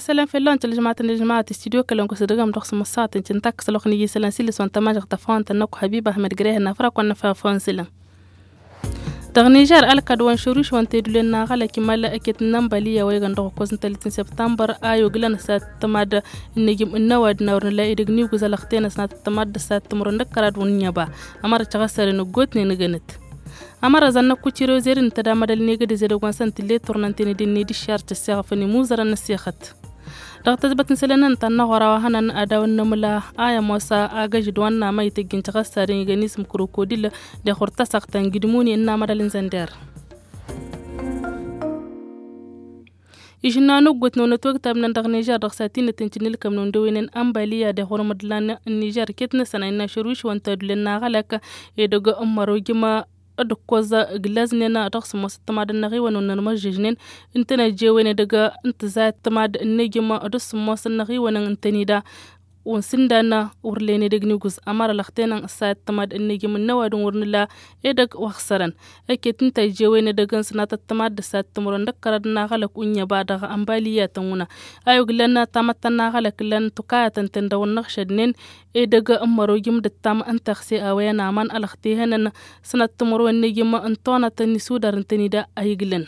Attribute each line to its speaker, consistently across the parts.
Speaker 1: سلام في اللون الجماعة استديو كلهم كسرقم رقص مصات إن تنتك سلوخني يسلن سيلس وانت ما جغت فان تنك حبيبة أحمد جريه نفرق ونفا فان سلن تغنيجار ألقى دوان شروش وانت يدلنا غلا كمال أكيد نمبالية ويغن رغو كوزن 30 سبتمبر آيو قلنا سات تماد النجم النواد نورن لا يدقنيو كزالختين سنات تماد سات تمرن كراد ونيابا أمار تغسر نقوتني نغنت أمر زنا كتيرو زيرن تدامد النيجد زيرو وانسان تلي تورنتين دي نيدي شارت السيغفني موزر النسيخت رغت تثبت سلنا تنا غراوهنا أداو النملا آية موسى آجا جدوانا ما يتجين تغسرين يجنيسم كروكوديل دي خورتا ساقتان جدموني إننا مدالين زندير إجنا نقوت نونتوك تابنا دغنيجار رغساتين تنجنيل كم نندوين أمبالية دي خورمدلان النيجار كتنا سنة إنا شروش وانتادلنا غلق يدوغ أمارو جما أدوكوزا غلازنينا رقص موسى تماد النغي ونونما جيجنين انتنا جيوين دغا انتزات تماد النجمة أدوس موسى النغي ونن انتنيدا ونسندانا ورليني دغنيوغوز أمار لختينا الساعة تماد النجمة نواد ورنلا إدغ وخسران أكيد انتا جيوين دغا سنات تماد الساعة تمرن دكاردنا غلق ونيا بعدها أمبالية تنونا أيو غلنا تامتنا غلق لن تقايا تنتندون نخشدنين إدغ أمارو جمد التام أنتخسي أوينا مان ألختيهن سنة تمرو النجمة انتونا تنسودر انتنيدا أيغلن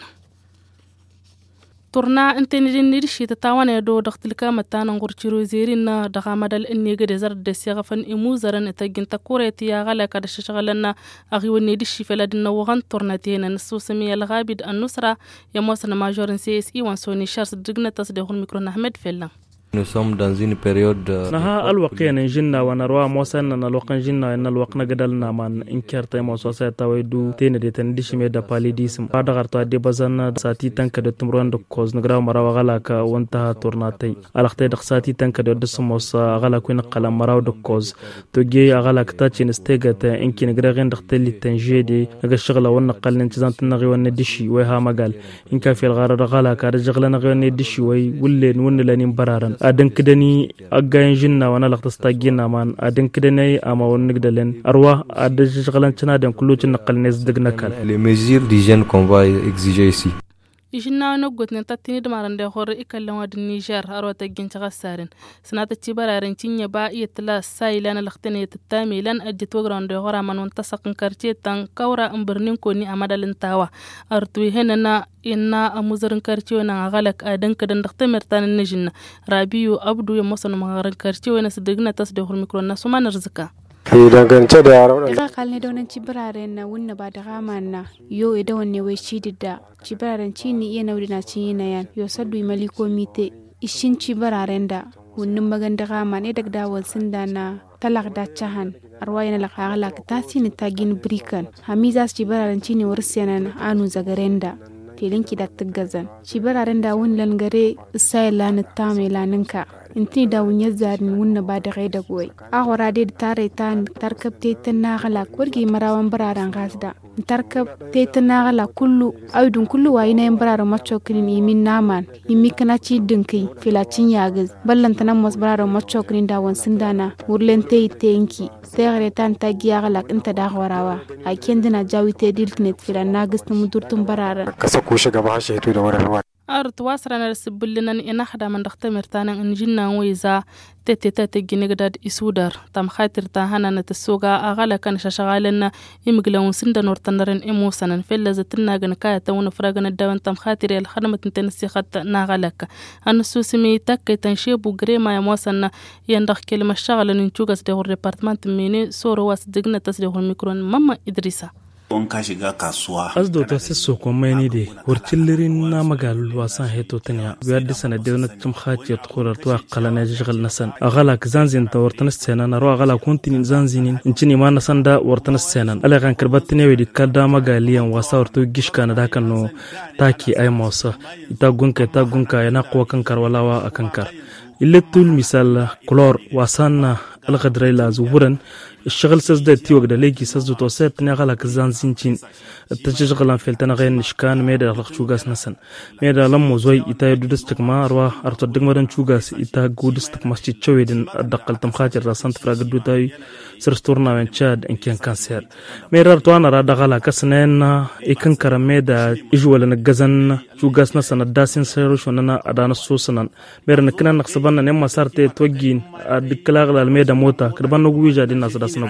Speaker 1: تورنا انتنيدين نيرشي تتاوان يدو دختلكا متانا نغرشيرو زيرين دغا مدال النيغ دي زرد سيغفن إموزرن اتاقين تاكوريتي ياغالا كادش شغلنا أغيو النيدشي فلادنا وغان تورنا تينا نسو سمية الغابد النصرة يموصن ماجورن CSE وانسوني شارس دقنا تصديق الميكرون أحمد فيلا
Speaker 2: Nous sommes dans une période
Speaker 3: نها الوقين جنة ونروى موسنا الوقن جنة إن الوقن قدلنا من إنكار تيمو سوسيتا ويدو تين دي تندش ميدا باليديسم بعد غرطة دي بزنا ساتي تنك دي تمرون دكوز نقراو مراو غلاك وانتها تورناتي الاختي دق ساتي تنك دي دسموس غلاك وينقل مراو دكوز توجي غلاك تاتي نستيغت إنكي نقراغين دختلي تنجيدي نقا الشغلة ونقل ننتزان تنغي وندشي ويها مقال إنكا في الغارة غلاك رجغلا نغي وندشي ويولين ونلانين برارن أدن كدني أجاين جنة وانا لقتصتاجينا مان أدن كدني أما ونقدلن أروى أدن شغلان تنادم كله تنقل نزدقنا كان.
Speaker 2: Les mesures d'hygiène qu'on va exiger ici.
Speaker 1: إجنا نقول نتاتني دمارن ده خور إكلم ود النيجر أروى تجين تغسرن سنة تجبرارن تيني باقي تلا سايلان لختني تتامي لان أجت وجران ده خورا من منتصق كارتي تان كورا أمبرنين كوني أمدا لنتاوا أرتوي هنا إنا أموزرن كارتي ونا غلق أدن كدن دختمر تان النجنة رابيو أبدو يمصن مغارن كارتي ونا صدقنا تصدق الميكرونا سما نرزقا
Speaker 4: daga kalne donan cibraren na wunna ba da gamanna yo ida wanne wai cidida cibraren cini iya naudina cini yan yo saddu maliko mite ishin cibraren da wunnin maganda gaman daga dawal sindana talak da chahan arwayna la khagala tasini tagin brikan hamiza cibraren cini warsenan anu zagarenda filinki da tagazan cibraren da wunlan gare sai lan tame laninka inti da wunya zarin wunna ba da gaida goy a horade da tare tan tarkab te tanagala kurgi marawan bararan gasda tarkab te tanagala kullu aydun kullu wayna yan bararan machokrin yimin naman yimmi kana ci dinki filacin yagaz ballantana mos bararan machokrin da wan sindana wurlen te tenki tegre tan tagiyagala inta da horawa a kendina jawite dilknet filan nagis mudurtum bararan
Speaker 5: kasa ko shiga ba shi to da warawa
Speaker 1: أرد واسرنا رسبلنا إن أحد من دختمر تانا إن جنا ويزا تتتت جنقداد إسودر تام خاطر تاهنا نتسوقا أغلى كان شغالنا يمقلون سند نورتنرن إموسنا فيلا زتنا جنكاية تون فراغنا الدوان تام خاطر الخدمة تنسيخت ناغلك أن سوسمي تك تنشيب وجريما يموسنا يندخ كلمة شغل ننتوجس ده الريبارتمنت مني صورة واسدقنا تصدق الميكرون ماما إدريسا
Speaker 3: أصدو تسسو كوميني دي ورتلرين نامغال واسان هيتو تنيا بيادي سنة ديونا تمخات يتخور ارتواق قلنا يجغل نسان أغالاك زانزين تا ورتنس سينان أروا أغالا كونتين زانزينين انچيني ما نسان دا ورتنس سينان ألا غان كرباتني ويدي كادا مغاليا واسا ورتو جيش كان دا كانو تاكي أي موسى إتا غنكا يناقوا كنكر ولاوا أكنكر إلا تول مثال كلور واسان الغدري لا زورن الشغل سزد تيوغ دليكي سزدو توسيب تنغالا كزان زينچين تجشغلان فيلتنا غير نشكان ميدا لخشوغاس نسن ميدا لمو زوي إتا يدودستك ما أروا أرتو دقمدن شوغاس إتا قودستك مسجد چويدن أدقل تمخاجر راسان تفراغدو تاوي سرستورنا وين تشاد إن كان كانسير ميدا أرتوانا رادا غالا كسنين إكن كرا ميدا إجوالا نقزن شو قاسنا سنة داسين سيروش وننا أدانا سوسنا ميرنا كنا نقصبنا نما صارت توجين الدكلاغ الميدا موتا كربان نقوي جادين ناس داسنا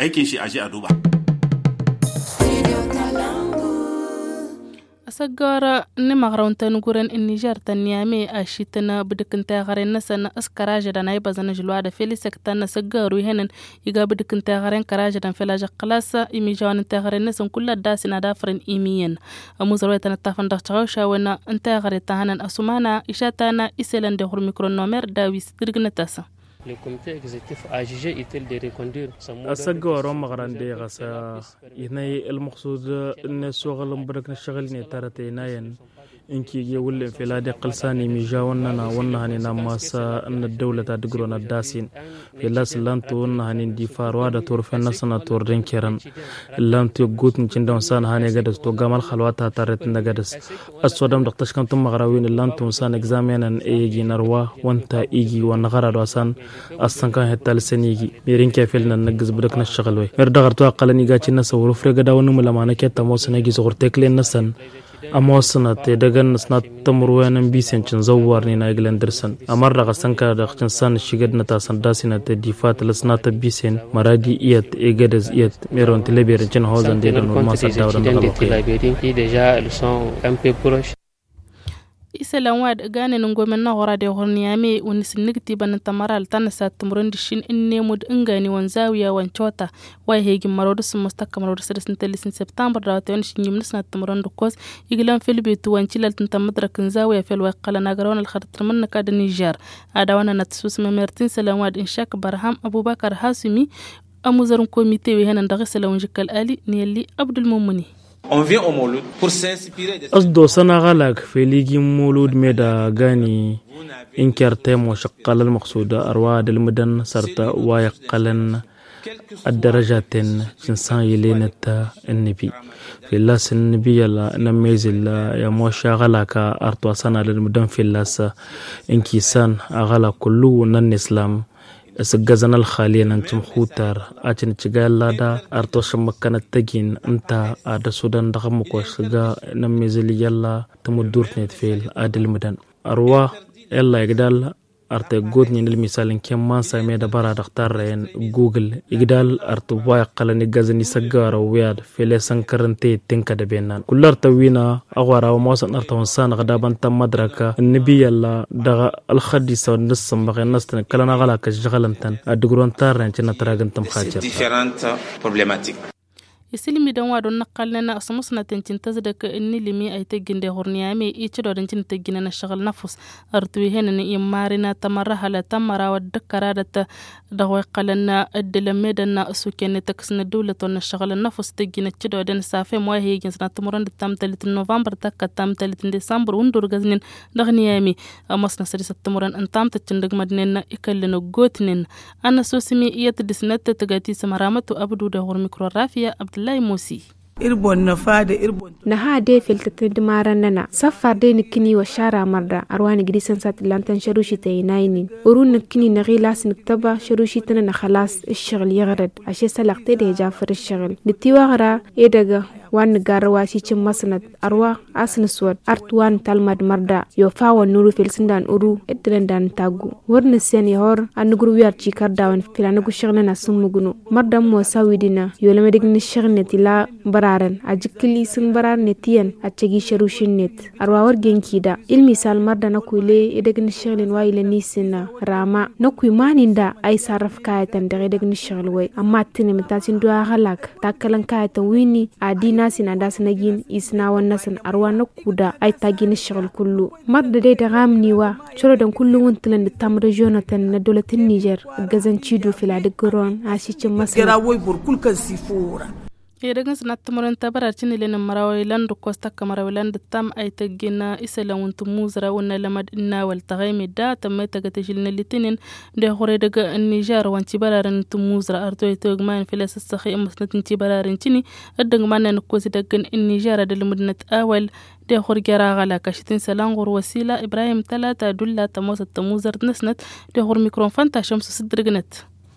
Speaker 1: asagara ne magrawanta nuguren in Niger tanyame ashitana bidikanta garen nasana askaraja da nay bazana julwa da felisek tan sagaru henen iga bidikanta garen karaja dan felaja qalasa imijan ta garen nasan kullu dasina da fren imiyen amuzarwa tan tafan da chawsha wana anta gare tahanan asumana ishatana iselan de hur micronomer dawis dirgnatasa.
Speaker 6: Le comité exécutif a jugé utile de reconduire ce modèle.
Speaker 3: أسجوا مغرندي غسا يناي المقصود إن الشغل مبرك نشغل نتارتي ناين إنكي يقول في لادي قلساني ميجاونا ونهاني ناماسا أن الدولة تدقرون الداسين في لاس لانتو ونهاني ديفار وادا تور في النسنا تور رينكيران لانتو يقوت نشندون سان هاني قدس تو قامل خلواتها تارتنا قدس السودام دقتش كنتم مغراوين لانتو مسان اكزامينا ايجي نروا وانتا ايجي ونغرد وسان أصلاً كان هتا لسنيجي ميرين كيفلنا ننجز بدكنا الشغل وي مردغرتوا أقلني قاتي نسا ورفرق داونو ملامانا كيتا موسنا يجي صغر تكلين نسان أموسنا تدغن نسنا تمروينا بيسين چنزوارني نايقلن درسن أمرغ سنكا دقشنسان الشيقدنا تاسن داسنا تديفات لسنا تبيسين مرادي إيات إيقادز إيات ميرون تلبيرن چن هوزن ديدن ورماسا داورن دغلوكي
Speaker 1: isalan wad gane nungomen na hora de horniame unisinigti ban tamaral tan sa tumurundi shin inne mud ingani wanzawiya wanchota way hegi marodu sumasta kamarodu sirsin telisin september da tayon shin yimnis na tumurundi kos iglan filbitu wanchilal tan madrakin zawiya fel way qala nagaron al khartar man ka de Niger adawana natsus memertin salan wad inshak barham abubakar hasimi amuzarun komite we hanan daga salan jikal ali niyali abdul mumuni.
Speaker 7: On vient au Mouloud pour s'inspirer des
Speaker 3: أصدو سنة غلق في ليجي مولود ميدا غاني إنكرتم وشقال المقصودة أرواد المدن سرطة ويقلن الدرجات جنسان يلينتا النبي في اللاس النبي يلا نميزل يا موشا غلق أرطوا سنة للمدن في اللاس إنكيسان أغلق كله نن إسلام سجزنا الخالية ننتم خوتر أجن تجعل لدا أرتوش مكان التجين أنت عاد السودان دخمك وشجع نميزلي يلا تمدور نتفيل عادل مدن أروى يلا يقدر أرتي جودني المثال إن كمان سامي دبارة دكتورين جوجل يقدر أرتواي قلني جزني سجارة وياد في لسان كرنتي تنك دبينان كل أرتوينا أغوارا وموسن أرتوانسان غدابان تم مدركة النبي الله دغ الخديسة والنص مبغي النص كلنا غلاك جغلنتن أدقرون تارين جنا تراجن تم خاجر
Speaker 1: isilimi dan wadon naqalna asmusna tentin tazdaka inni limi ay teginde horniyame ichido dentin tegina na shagal nafus artuwi henani imarina tamara hala tamara wadkarada daway qalana adlamedana sukene taksna dawlaton shagal nafus tegina chido den safe mo hegin sana tumuran tamtalit november takka tamtalit december undur gaznin dagniyami amasna sadisa tumuran antam tachindag madnena ikallena gotnin ana sosimi iyat disnat tagati samaramatu abdu da hor mikro rafia Abdullahi Musi.
Speaker 4: na ha de filtatin dimaran nana safar de nikini wa shara marda arwani gidisan sat lantan sharushi tayinaini urun nikini na gilas niktaba sharushi tana na khalas الشغل يغرد عشان سلقت ده جافر الشغل نتيوغرا إدغا وان غاروا شيچ مسند أروا أسن سود أرتوان تلمد مردا يوفا ونورو فيلسندان أورو إدرندان تاغو ورن سين يهور أنغرو ويار چيكار داون فلانغو شغلنا سمغنو مردا مو ساويدنا يولمدغن الشغل نتلا برارن أجكلي سن برار نتيان أتشغي شروشين نت أروا ورغن كيدا المثال مردا نكويلي إدغن الشغل وايل نيسنا راما نكوي مانيندا أي صرف كايتان دغ نشغل وي اما تني متاسين دوا غلاك تاكلن كايتان ويني ادينا سين داسنجين اسنا ونسن اروان كودا اي تاجين الشغل كله مد دي دغامني وا شرودن كله ونتلن تامر جوناتن ندوله النيجر غزن تشيدو في لادغرون عاشيچ مسا
Speaker 8: وي بور كل كان سيفورا
Speaker 1: يرجع سنتمرن تبررتني لنا مراويلان ركوستا كمراويلان دتام أي تجينا إسلا وانتموزرا ونلمد إننا والتغيم دا تم تجتشلنا لتنين ده خريدك النيجر وانتبررن تموزرا أرتوي توجمان في لاس السخي مسنت انتبررن تني الدعمان نكوز دجن النيجر دلمدنة أول ده خرجرا غلا كشتين سلانغور وسيلة إبراهيم 3 دولة تموز التموزر نسنت ده خر ميكروفون تشمس صدرجنت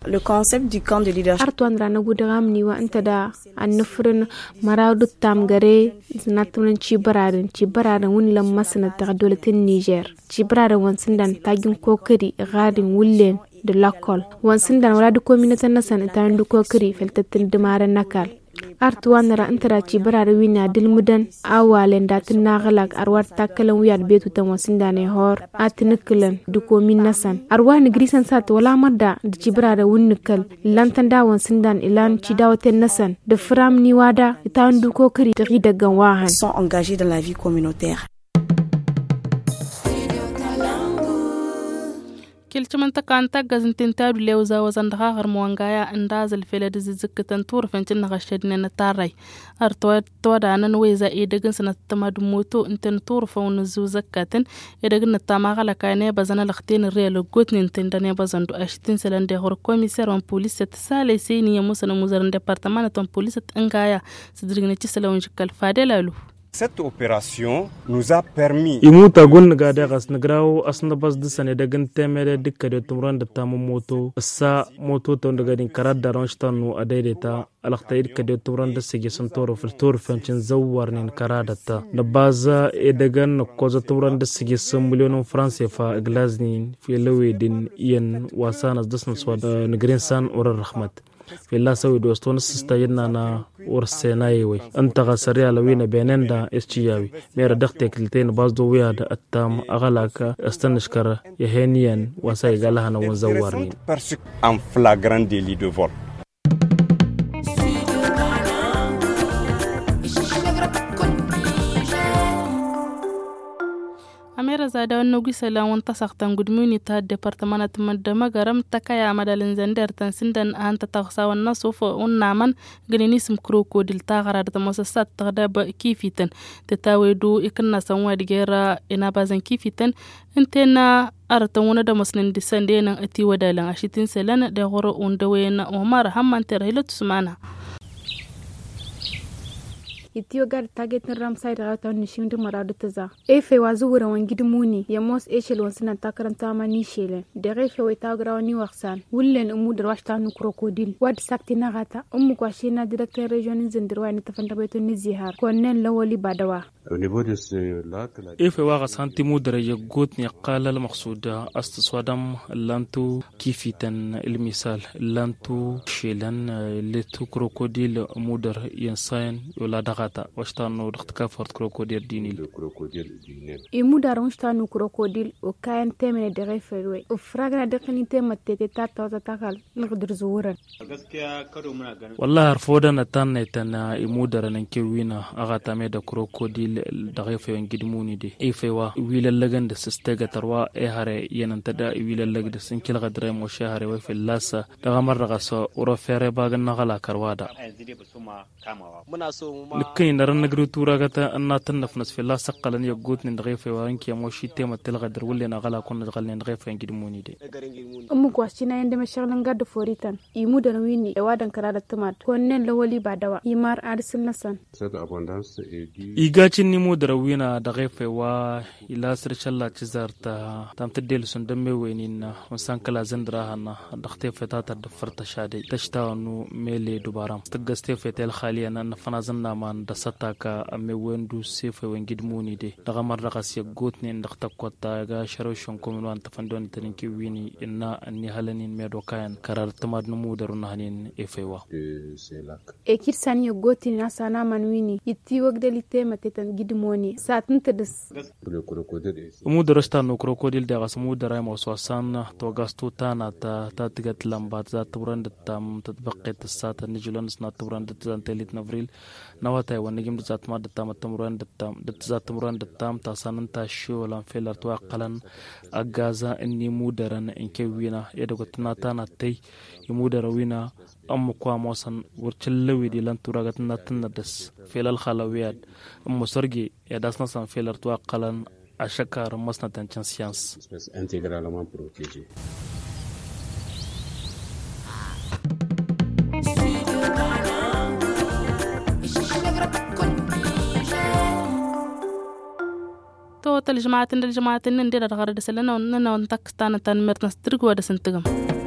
Speaker 9: Le concept du camp de leadership.
Speaker 4: Artuan rana gudagam ni wa anta da annufrin maradu tamgare zinatunan cibararin wani lammasana ta dolatin Niger. Cibararin wansindan tagin kokari gadin wullen da lakol. Wansindan wala duko minatan nasan ita yin duko kari feltattun dumaren nakal. Artuan ra antara cibararin wina dilmudan awalen datin nagalak arwar takalan wiyar betu tan wansindan hor atinikilan duko min nasan. Arwa ni grisan sat wala marda da cibararin wunikal lantan da wansindan ilan cidawaten nasan da fram ni wada ita yin duko kari ta dagan wahan.
Speaker 9: Sont engagés dans la vie communautaire.
Speaker 1: kilciman takanta gazintin tadu lewza wazan da hagar muwangaya inda zalfela da zizzikatan turfancin na gashadin na tarai artuwa da nan weza idagin sana tamadu moto intan turfa wani zuzakatin idagin na tamagala kane bazana laktin real gotnin tinda ne bazan do ashitin salan da hor komisar wan police ta sale sai ni ya musa na muzarin departament ton police ngaya sidirgin ci salawun shikal fadelalu.
Speaker 10: Cette opération nous a permis
Speaker 3: imuta gun ga da gas nagrawo asna bas disane da gan temere dikka da tumran da tamu moto sa moto to daga din karar da ran stanu a daidaita alakta idka da tumran da sige sun toro fil tor fancin zawar nin karada ta da baza e daga na koza tumran da sige sun milionin france fa glazni fi lawe din iyan wasana da sun swada nagrin san urar rahmat في الله سوي دوستون سستايدنا أنا ورسينايوي أنت غسريا لوينا بيننا إستياوي ميرا دختك لتين بازدو وياد التام أغلاك استنشكر يهينيا وساي قالها ونزورني
Speaker 10: en flagrant délit de vol.
Speaker 1: amera zada wannan gusala wanta saktan gudmuni ta departament da magaram ta kaya madalin zandar tansindan an ta taksa wannan sofa unnaman ganinism crocodile ta garar da masassat ta da kifitan ta tawedo ikanna sanwa digera ina bazan kifitan intena aratan wani da masnin disan da nan ati wadalan ashitin selana da horo unda wayna Omar Hamman Terhilat Sumana
Speaker 4: itiyo gar targetin ramsai da rata wani shindu maradu ta za efe wa zuwura wani gidimuni ya mos eshel wansina takaranta ma ni shelen da refe wai tagra wani waksan wullen umu da washta nu krokodil wad sakti na gata umu kwa shi na director regionin zindirwa ni tafanta baito ni zihar konnen lawali badawa
Speaker 3: efe wa gasan timu da ya gotni qala al maqsuda astaswadam lantu kifitan ilmisal lantu shelan letu krokodil mudar yansayan yola dagata washtanu dagtka fort krokodil dinil
Speaker 4: imudar washtanu krokodil o kayan temene de referwe o fragna de khnite matete tata takal nqdir zuwuran
Speaker 3: wallahi arfodan tanetana imudar nan kewina agata me da krokodil da referwe gidmuni de efewa wilallagan da sistega tarwa e hare yananta da wilallaga da sun kilga dare mo shahare wa fillasa daga marraga so uro fere bagan nagala karwada
Speaker 11: muna so
Speaker 3: لكن نرى نجرو تورا جتا أن تنفنس في الله سقلن يجوت نغيف وانك يا موشي تيم تلغدر ولا نغلا كنا نغلا نغيف ينجد موني دي
Speaker 4: أمك واشينا عندما شغلن قد فوريتان يمود نويني وادن كرادة تماد كونن لولي بعدوا يمار أرسل نسان
Speaker 3: إيجاتي نمو دروينا دغيف وا إلى سرش الله تزارتا تام تدل سندمي وينينا وسان كلا زندراهنا دختيف تاتا دفرت شادي تشتاونو ميلي دوبارام تقستيف تل خاليا نفنازنا man da sataka ame wendu sefe wengid muni de daga marra qasiya gotni ndakta kota ga sharoshon komun wan tafandon taninki wini inna anni halanin medo kayan karar tamad numu darun hanin efewa
Speaker 4: e kirsani gotni nasana man wini itti wagdalite matetan gidmoni satun tadis
Speaker 3: mu darasta no krokodil da gasmu daray mo sosan to gastu tana ta tigat lambat za turan da tam tatbaqat sata nijulan sna turan da tantelit navril nawata wanigim zat ma datam tamran datam zat tamran datam tasanan ta sholan felar to aqalan agaza inni mudaran inke wina yedo tana tay yimudara wina am kwa mosan wurchillawi di lan turagat natna das felal khalawiyad am sorgi ya dasna san felar to aqalan ashakar masna tan science
Speaker 10: intégralement protégée.
Speaker 1: تو الجماعة ندير غرد سلنا ونتكستان تنمرت نسترق ودسنتقم